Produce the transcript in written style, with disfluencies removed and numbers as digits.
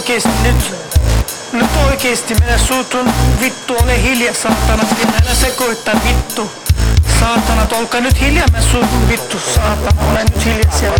oikeesti nyt oikeesti minä suutun, vittu ole hiljaa saatanat, älä sekoittaa vittu. Saatanat, olkaa nyt hiljaa, mä suutun vittu, saatana, ole nyt hiljaa siellä.